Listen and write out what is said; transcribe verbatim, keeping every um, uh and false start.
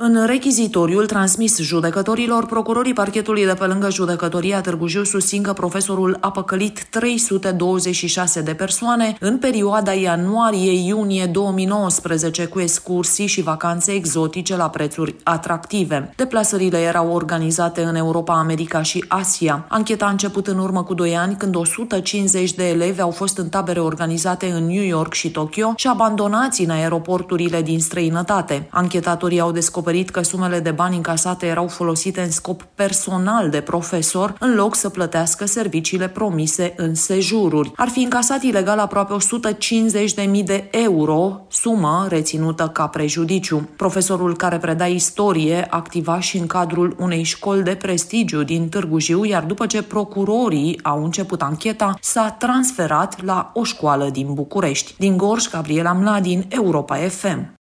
În rechizitoriul transmis judecătorilor, procurorii parchetului de pe lângă judecătoria Târgu Jiu susțin că profesorul a păcălit trei sute douăzeci și șase de persoane în perioada ianuarie-iunie două mii nouăsprezece cu excursii și vacanțe exotice la prețuri atractive. Deplasările erau organizate în Europa, America și Asia. Ancheta a început în urmă cu doi ani, când o sută cincizeci de elevi au fost în tabere organizate în New York și Tokyo și abandonați în aeroporturile din străinătate. Anchetatorii au descoperit că sumele de bani încasate erau folosite în scop personal de profesor, în loc să plătească serviciile promise în sejururi. Ar fi încasat ilegal aproape o sută cincizeci de mii de euro, sumă reținută ca prejudiciu. Profesorul, care preda istorie, activa și în cadrul unei școli de prestigiu din Târgu Jiu, iar după ce procurorii au început ancheta, s-a transferat la o școală din București. Din Gorj, Gabriela Mladin, Europa F M.